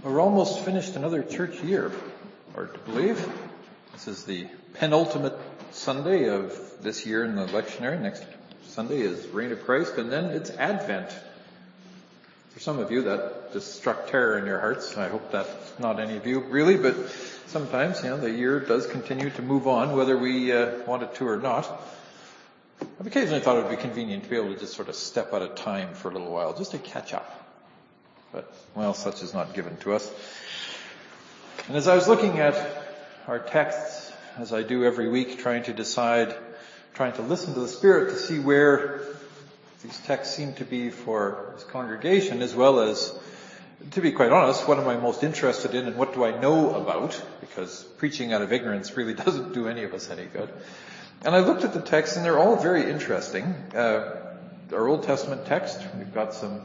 We're almost finished another church year, hard to believe. This is the penultimate Sunday of this year in the lectionary. Next Sunday is Reign of Christ, and then it's Advent. For some of you, that just struck terror in your hearts. I hope that's not any of you, really, but sometimes, the year does continue to move on, whether we want it to or not. I've occasionally thought it would be convenient to be able to just sort of step out of time for a little while, just to catch up. But, such is not given to us. And as I was looking at our texts, as I do every week, trying to listen to the Spirit to see where these texts seem to be for this congregation, as well as, to be quite honest, what am I most interested in and what do I know about? Because preaching out of ignorance really doesn't do any of us any good. And I looked at the texts, and they're all very interesting. Our Old Testament text, we've got some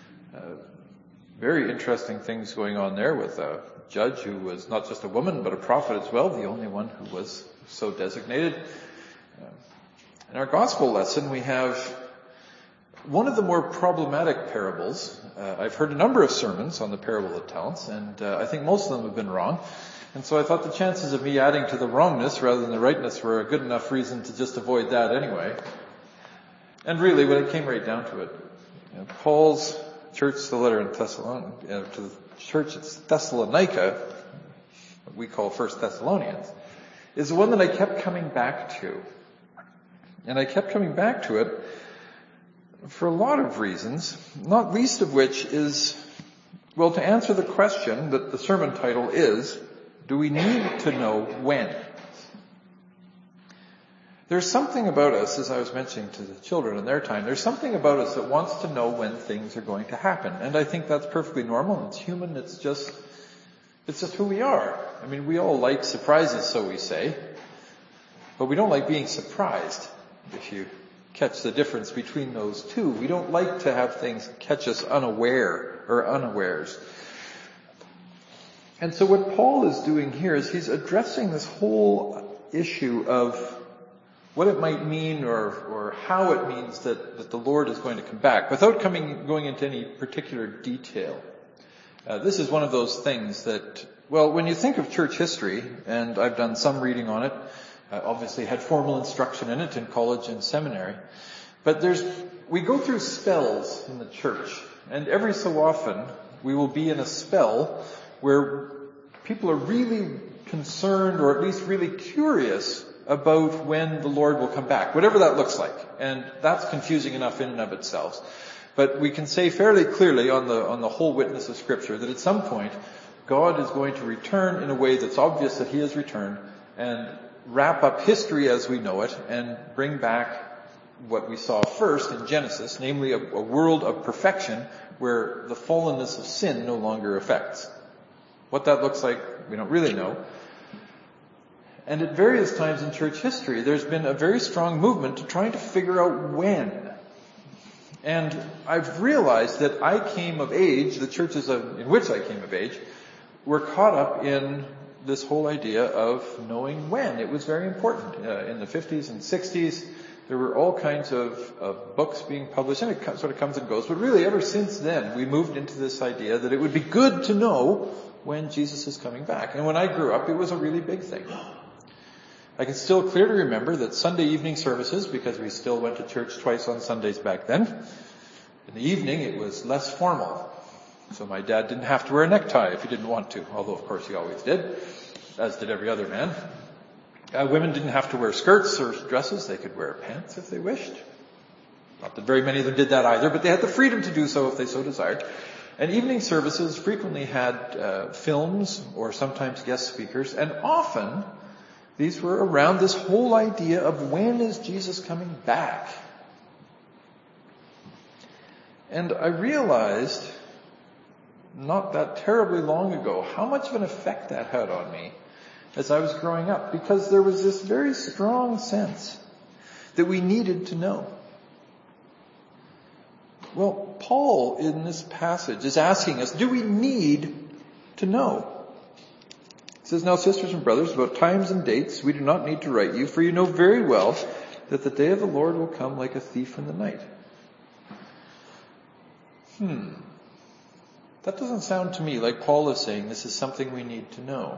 very interesting things going on there with a judge who was not just a woman, but a prophet as well, the only one who was so designated. In our gospel lesson, we have one of the more problematic parables. I've heard a number of sermons on the parable of talents, and I think most of them have been wrong. And so I thought the chances of me adding to the wrongness rather than the rightness were a good enough reason to just avoid that anyway. And really, when it came right down to it, Paul's church, the letter in to the church at Thessalonica, what we call 1 Thessalonians, is the one that I kept coming back to. And I kept coming back to it for a lot of reasons, not least of which is, to answer the question that the sermon title is, do we need to know when? There's something about us, as I was mentioning to the children in their time, there's something about us that wants to know when things are going to happen. And I think that's perfectly normal. It's human. It's just who we are. We all like surprises, so we say. But we don't like being surprised, if you catch the difference between those two. We don't like to have things catch us unaware or unawares. And so what Paul is doing here is he's addressing this whole issue of what it might mean or how it means that the Lord is going to come back without going into any particular detail. This is one of those things that, when you think of church history, and I've done some reading on it, obviously had formal instruction in it in college and seminary, but we go through spells in the church, and every so often we will be in a spell where people are really concerned or at least really curious about when the Lord will come back, whatever that looks like. And that's confusing enough in and of itself. But we can say fairly clearly on the whole witness of Scripture that at some point God is going to return in a way that's obvious that He has returned and wrap up history as we know it and bring back what we saw first in Genesis, namely a world of perfection where the fallenness of sin no longer affects. What that looks like, we don't really know. And at various times in church history, there's been a very strong movement to trying to figure out when. And I've realized that I came of age, the churches in which I came of age, were caught up in this whole idea of knowing when. It was very important. In the 50s and 60s, there were all kinds of books being published, and it sort of comes and goes. But really, ever since then, we moved into this idea that it would be good to know when Jesus is coming back. And when I grew up, it was a really big thing. I can still clearly remember that Sunday evening services, because we still went to church twice on Sundays back then, in the evening it was less formal. So my dad didn't have to wear a necktie if he didn't want to, although of course he always did, as did every other man. Women didn't have to wear skirts or dresses. They could wear pants if they wished. Not that very many of them did that either, but they had the freedom to do so if they so desired. And evening services frequently had films or sometimes guest speakers, and often these were around this whole idea of when is Jesus coming back. And I realized not that terribly long ago how much of an effect that had on me as I was growing up, because there was this very strong sense that we needed to know. Paul in this passage is asking us, do we need to know? He says, now sisters and brothers, about times and dates we do not need to write you, for you know very well that the day of the Lord will come like a thief in the night. That doesn't sound to me like Paul is saying this is something we need to know.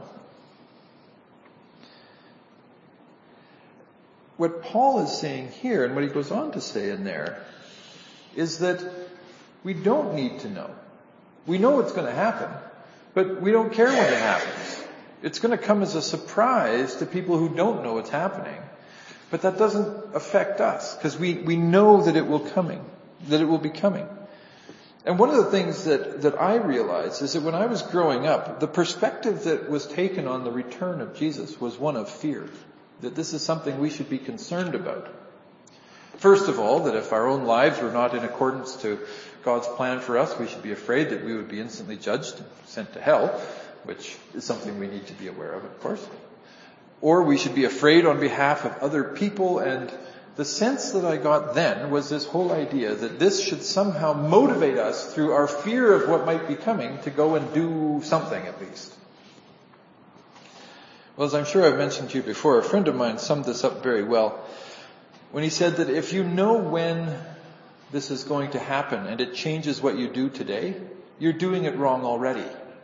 What Paul is saying here, and what he goes on to say in there, is that we don't need to know. We know what's going to happen, but we don't care when it happens. It's going to come as a surprise to people who don't know what's happening. But that doesn't affect us, because we know that it will be coming. And one of the things that I realized is that when I was growing up, the perspective that was taken on the return of Jesus was one of fear. That this is something we should be concerned about. First of all, that if our own lives were not in accordance to God's plan for us, we should be afraid that we would be instantly judged and sent to hell, which is something we need to be aware of course. Or we should be afraid on behalf of other people, and the sense that I got then was this whole idea that this should somehow motivate us through our fear of what might be coming to go and do something at least. Well, as I'm sure I've mentioned to you before, a friend of mine summed this up very well when he said that if you know when this is going to happen and it changes what you do today, you're doing it wrong already.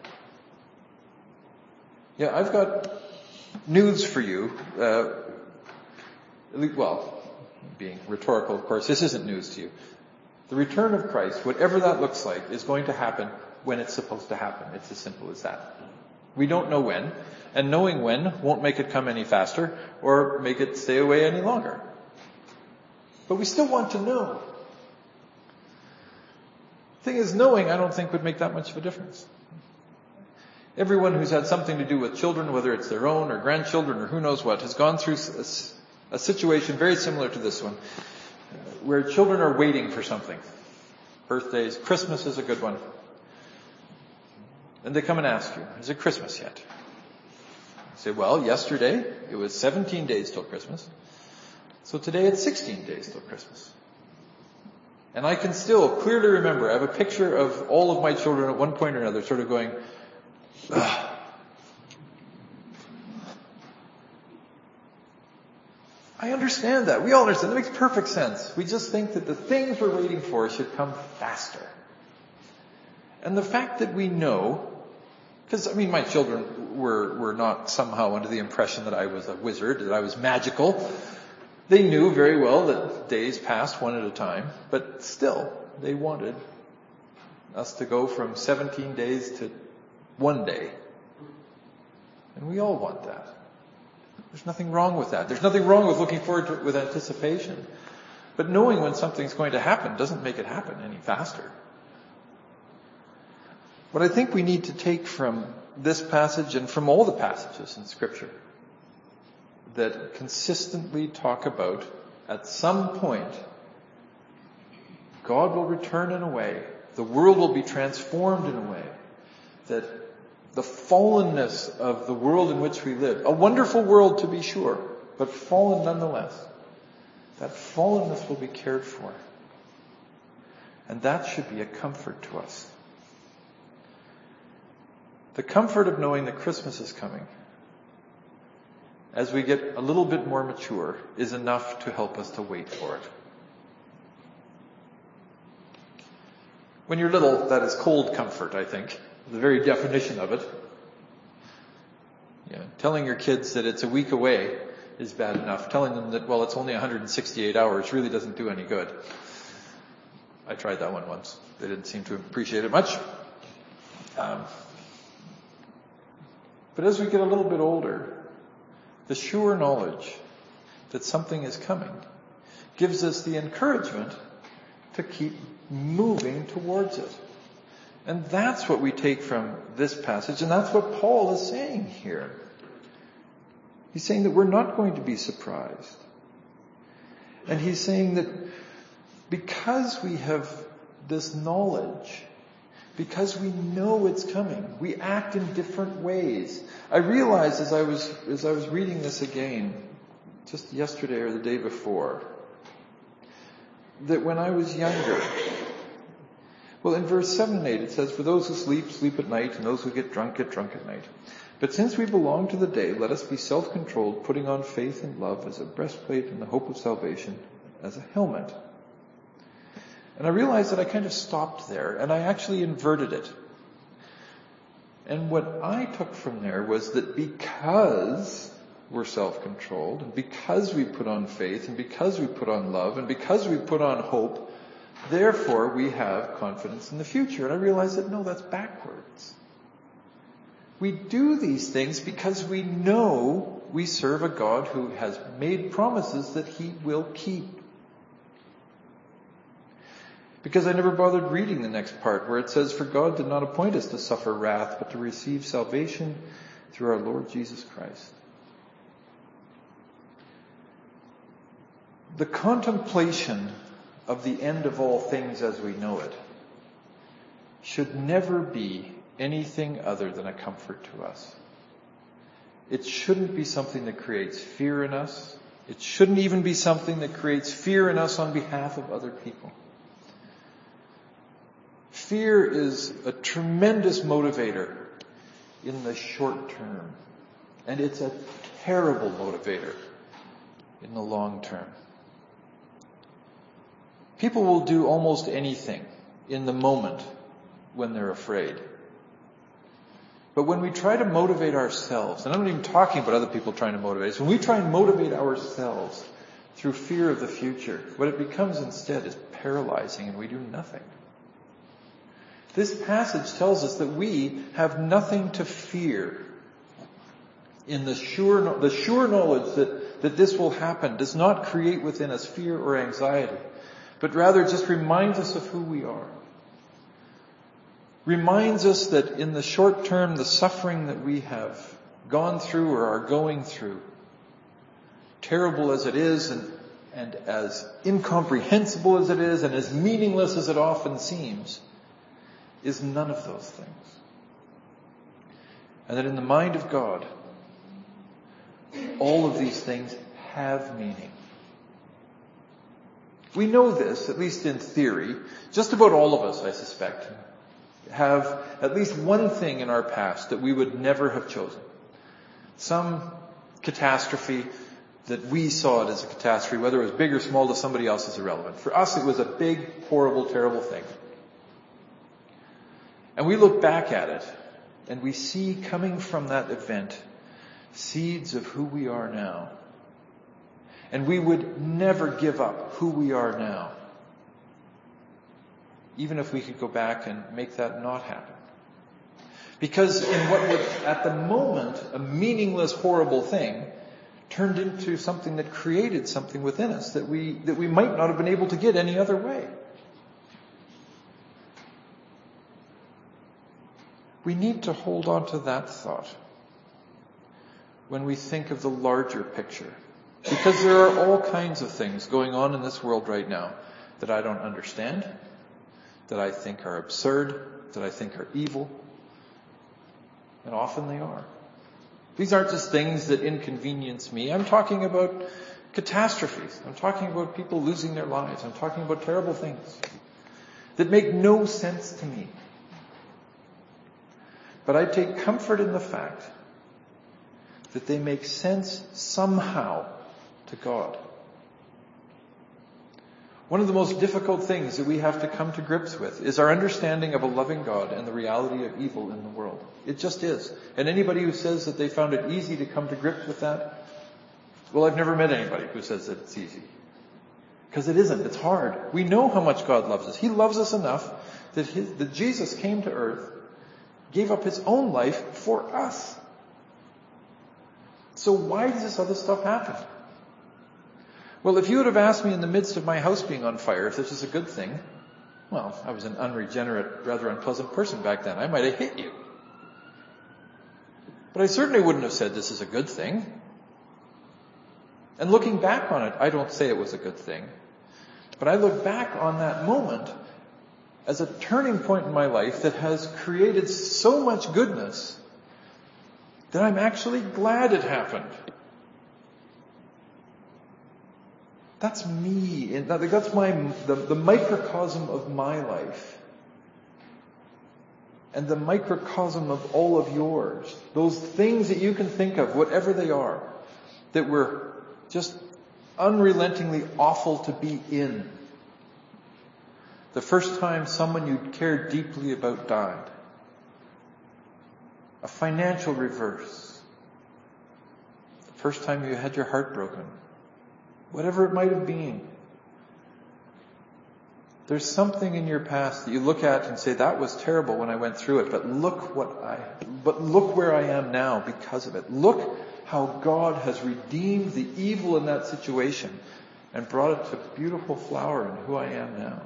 Yeah, I've got news for you. Being rhetorical, of course, this isn't news to you. The return of Christ, whatever that looks like, is going to happen when it's supposed to happen. It's as simple as that. We don't know when, and knowing when won't make it come any faster or make it stay away any longer. But we still want to know. The thing is, knowing, I don't think, would make that much of a difference. Everyone who's had something to do with children, whether it's their own or grandchildren or who knows what, has gone through a situation very similar to this one, where children are waiting for something. Birthdays, Christmas is a good one. And they come and ask you, is it Christmas yet? You say, well, yesterday it was 17 days till Christmas. So today it's 16 days till Christmas. And I can still clearly remember, I have a picture of all of my children at one point or another sort of going, ugh. I understand that. We all understand. That makes perfect sense. We just think that the things we're waiting for should come faster. And the fact that we know, because, my children were not somehow under the impression that I was a wizard, that I was magical. They knew very well that days passed one at a time, but still, they wanted us to go from 17 days to 1 day. And we all want that. There's nothing wrong with that. There's nothing wrong with looking forward to it with anticipation. But knowing when something's going to happen doesn't make it happen any faster. What I think we need to take from this passage and from all the passages in Scripture that consistently talk about, at some point, God will return in a way, the world will be transformed in a way, that the fallenness of the world in which we live, a wonderful world to be sure, but fallen nonetheless, that fallenness will be cared for. And that should be a comfort to us. The comfort of knowing that Christmas is coming, as we get a little bit more mature, is enough to help us to wait for it. When you're little, that is cold comfort, I think. The very definition of it. Telling your kids that it's a week away is bad enough. Telling them that, it's only 168 hours really doesn't do any good. I tried that one once. They didn't seem to appreciate it much. But as we get a little bit older, the sure knowledge that something is coming gives us the encouragement to keep moving towards it. And that's what we take from this passage, and that's what Paul is saying here. He's saying that we're not going to be surprised. And he's saying that because we have this knowledge, because we know it's coming, we act in different ways. I realized as I was reading this again, just yesterday or the day before, that when I was younger, in verse 7 and 8 it says, for those who sleep, sleep at night, and those who get drunk at night. But since we belong to the day, let us be self-controlled, putting on faith and love as a breastplate and the hope of salvation as a helmet. And I realized that I kind of stopped there, and I actually inverted it. And what I took from there was that because we're self-controlled, and because we put on faith, and because we put on love, and because we put on hope, therefore we have confidence in the future. And I realized that no, that's backwards. We do these things because we know we serve a God who has made promises that He will keep. Because I never bothered reading the next part where it says, "For God did not appoint us to suffer wrath, but to receive salvation through our Lord Jesus Christ." The contemplation of the end of all things as we know it should never be anything other than a comfort to us. It shouldn't be something that creates fear in us. It shouldn't even be something that creates fear in us on behalf of other people. Fear is a tremendous motivator in the short term, and it's a terrible motivator in the long term. People will do almost anything in the moment when they're afraid. But when we try to motivate ourselves, and I'm not even talking about other people trying to motivate us, when we try and motivate ourselves through fear of the future, what it becomes instead is paralyzing and we do nothing. This passage tells us that we have nothing to fear. In the sure knowledge that this will happen does not create within us fear or anxiety, but rather just reminds us of who we are. Reminds us that in the short term, the suffering that we have gone through or are going through, terrible as it is and as incomprehensible as it is and as meaningless as it often seems, is none of those things. And that in the mind of God, all of these things have meaning. We know this, at least in theory. Just about all of us, I suspect, have at least one thing in our past that we would never have chosen. Some catastrophe that we saw it as a catastrophe, whether it was big or small to somebody else is irrelevant. For us, it was a big, horrible, terrible thing. And we look back at it, and we see coming from that event seeds of who we are now. And we would never give up who we are now, even if we could go back and make that not happen. Because in what was at the moment a meaningless, horrible thing turned into something that created something within us that we might not have been able to get any other way. We need to hold on to that thought when we think of the larger picture. Because there are all kinds of things going on in this world right now that I don't understand, that I think are absurd, that I think are evil, and often they are. These aren't just things that inconvenience me. I'm talking about catastrophes. I'm talking about people losing their lives. I'm talking about terrible things that make no sense to me. But I take comfort in the fact that they make sense somehow to God. One of the most difficult things that we have to come to grips with is our understanding of a loving God and the reality of evil in the world. It just is. And anybody who says that they found it easy to come to grips with that, well, I've never met anybody who says that it's easy. Because it isn't. It's hard. We know how much God loves us. He loves us enough that Jesus came to earth, gave up His own life for us. So why does this other stuff happen? Well, if you would have asked me in the midst of my house being on fire if this is a good thing, well, I was an unregenerate, rather unpleasant person back then. I might have hit you. But I certainly wouldn't have said this is a good thing. And looking back on it, I don't say it was a good thing. But I look back on that moment as a turning point in my life that has created so much goodness that I'm actually glad it happened. That's me. That's the microcosm of my life. And the microcosm of all of yours. Those things that you can think of, whatever they are, that were just unrelentingly awful to be in. The first time someone you cared deeply about died. a financial reverse, the first time you had your heart broken, whatever it might have been. There's something in your past that you look at and say, that was terrible when I went through it, but look where I am now because of it. Look how God has redeemed the evil in that situation and brought it to beautiful flower in who I am now.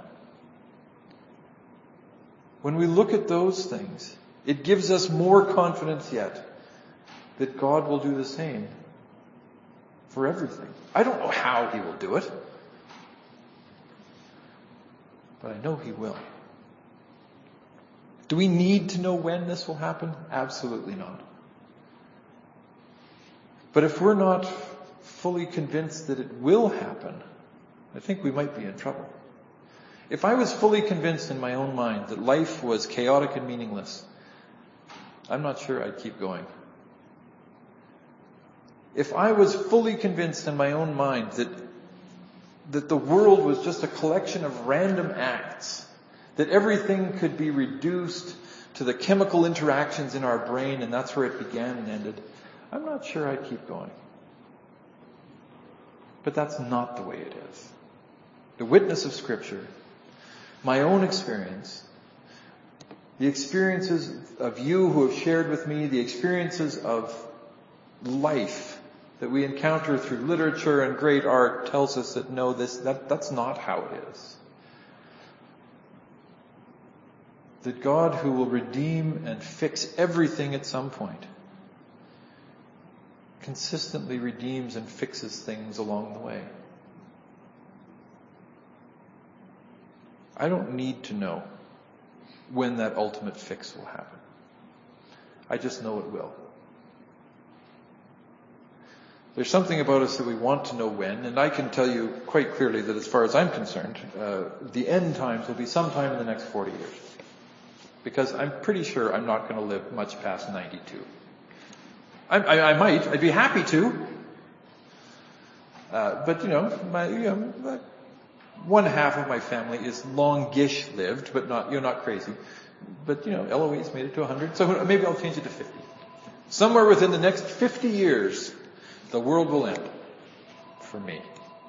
When we look at those things, it gives us more confidence yet that God will do the same for everything. I don't know how He will do it, but I know He will. Do we need to know when this will happen? Absolutely not. But if we're not fully convinced that it will happen, I think we might be in trouble. If I was fully convinced in my own mind that life was chaotic and meaningless, I'm not sure I'd keep going. If I was fully convinced in my own mind that the world was just a collection of random acts, that everything could be reduced to the chemical interactions in our brain and that's where it began and ended, I'm not sure I'd keep going. But that's not the way it is. The witness of Scripture, my own experience, the experiences of you who have shared with me, the experiences of life that we encounter through literature and great art tells us that no, that's not how it is. That God, who will redeem and fix everything at some point, consistently redeems and fixes things along the way. I don't need to know when that ultimate fix will happen. I just know it will. There's something about us that we want to know when, and I can tell you quite clearly that as far as I'm concerned, the end times will be sometime in the next 40 years. Because I'm pretty sure I'm not going to live much past 92. I might. I'd be happy to. But one half of my family is longish lived, but not crazy. But Eloise made it to 100, so maybe I'll change it to 50. Somewhere within the next 50 years, the world will end for me.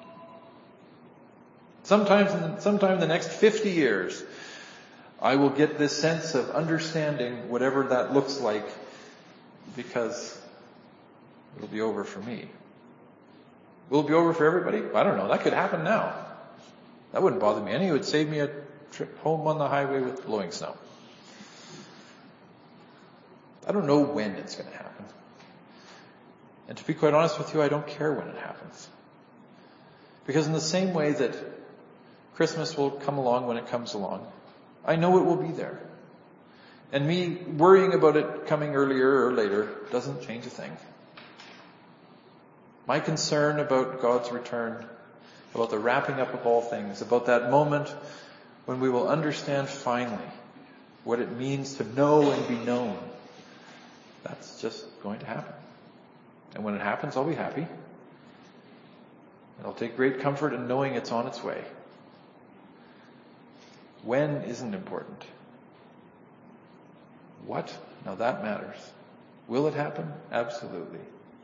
Sometime in the next 50 years, I will get this sense of understanding whatever that looks like, because it'll be over for me. Will it be over for everybody? I don't know. That could happen now. That wouldn't bother me any. It would save me a trip home on the highway with blowing snow. I don't know when it's going to happen. And to be quite honest with you, I don't care when it happens. Because in the same way that Christmas will come along when it comes along, I know it will be there. And me worrying about it coming earlier or later doesn't change a thing. My concern about God's return, about the wrapping up of all things, about that moment when we will understand finally what it means to know and be known, that's just going to happen. And when it happens, I'll be happy. And I'll take great comfort in knowing it's on its way. When isn't important. What? Now that matters. Will it happen? Absolutely.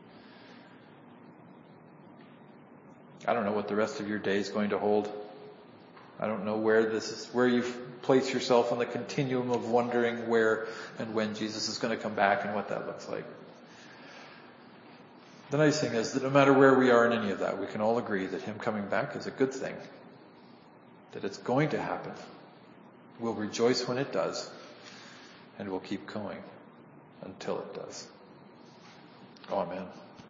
I don't know what the rest of your day is going to hold. I don't know where you've placed yourself on the continuum of wondering where and when Jesus is going to come back and what that looks like. The nice thing is that no matter where we are in any of that, we can all agree that Him coming back is a good thing. That it's going to happen. We'll rejoice when it does, and we'll keep going until it does. Amen.